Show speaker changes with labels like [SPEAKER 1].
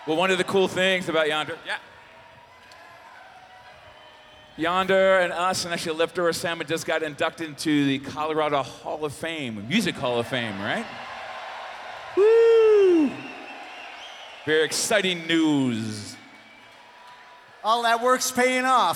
[SPEAKER 1] Well, one of the cool things about Yonder, Yonder and us, and actually Leftover Salmon just got inducted into the Colorado Hall of Fame, Music Hall of Fame, right? Woo! Very exciting news.
[SPEAKER 2] All that work's paying off.